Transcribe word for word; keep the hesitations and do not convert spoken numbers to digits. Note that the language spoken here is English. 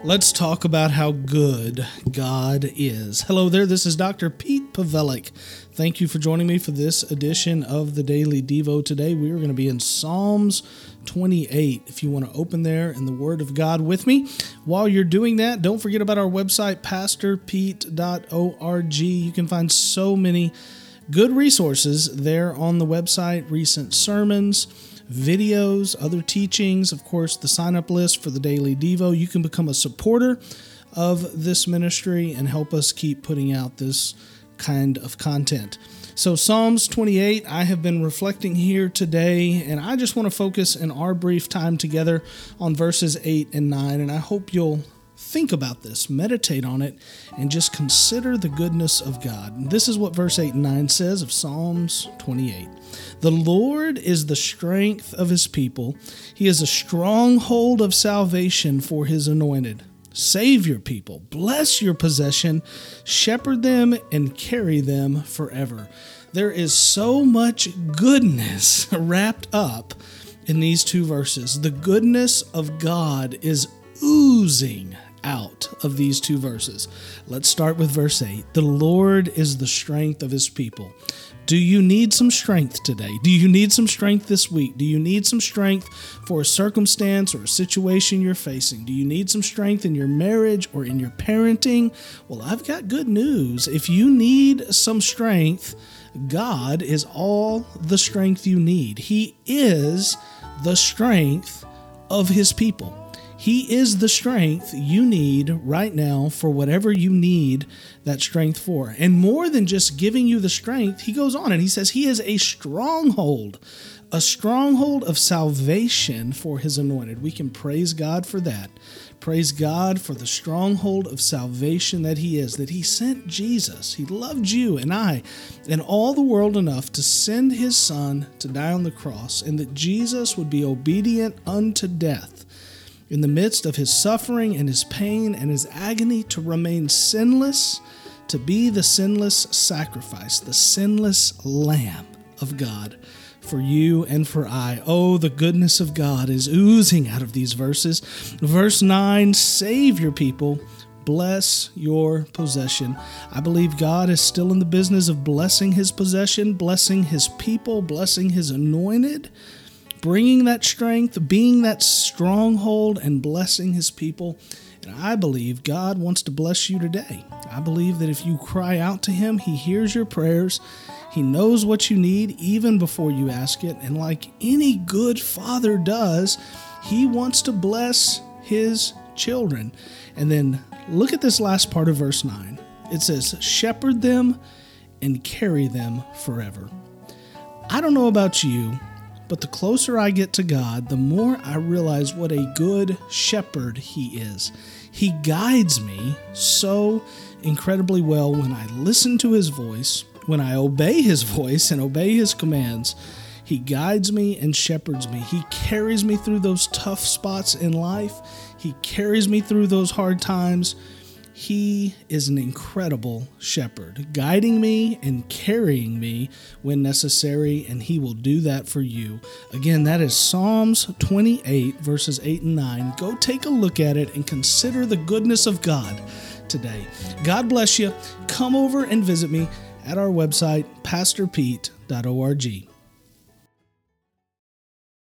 Let's talk about how good God is. Hello there, this is Doctor Pete Pawelek. Thank you for joining me for this edition of the Daily Devo. Today we are going to be in Psalms twenty-eight. If you want to open there in the Word of God with me. While you're doing that, don't forget about our website, pastor pete dot org. You can find so many good resources there on the website, recent sermons, videos, other teachings, of course, the sign-up list for the Daily Devo. You can become a supporter of this ministry and help us keep putting out this kind of content. So Psalms twenty-eight, I have been reflecting here today, and I just want to focus in our brief time together on verses eight and nine, and I hope you'll think about this, meditate on it, and just consider the goodness of God. And this is what verse eight and nine says of Psalms twenty-eight. The Lord is the strength of his people. He is a stronghold of salvation for his anointed. Save your people, bless your possession, shepherd them, and carry them forever. There is so much goodness wrapped up in these two verses. The goodness of God is oozing out of these two verses. Let's start with verse eight. The Lord is the strength of his people. Do you need some strength today? Do you need some strength this week? Do you need some strength for a circumstance or a situation you're facing? Do you need some strength in your marriage or in your parenting? Well, I've got good news. If you need some strength, God is all the strength you need. He is the strength of his people. He is the strength you need right now for whatever you need that strength for. And more than just giving you the strength, he goes on and he says he is a stronghold, a stronghold of salvation for his anointed. We can praise God for that. Praise God for the stronghold of salvation that he is, that he sent Jesus. He loved you and I and all the world enough to send his son to die on the cross, and that Jesus would be obedient unto death in the midst of his suffering and his pain and his agony, to remain sinless, to be the sinless sacrifice, the sinless Lamb of God for you and for I. Oh, the goodness of God is oozing out of these verses. Verse nine, save your people, bless your possession. I believe God is still in the business of blessing his possession, blessing his people, blessing his anointed, bringing that strength, being that stronghold, and blessing his people. And I believe God wants to bless you today. I believe that if you cry out to him, he hears your prayers. He knows what you need even before you ask it. And like any good father does, he wants to bless his children. And then look at this last part of verse nine. It says, shepherd them and carry them forever. I don't know about you, but the closer I get to God, the more I realize what a good shepherd he is. He guides me so incredibly well when I listen to his voice, when I obey his voice and obey his commands. He guides me and shepherds me. He carries me through those tough spots in life. He carries me through those hard times. He is an incredible shepherd, guiding me and carrying me when necessary, and he will do that for you. Again, that is Psalms twenty-eight, verses eight and nine. Go take a look at it and consider the goodness of God today. God bless you. Come over and visit me at our website, pastor pete dot org.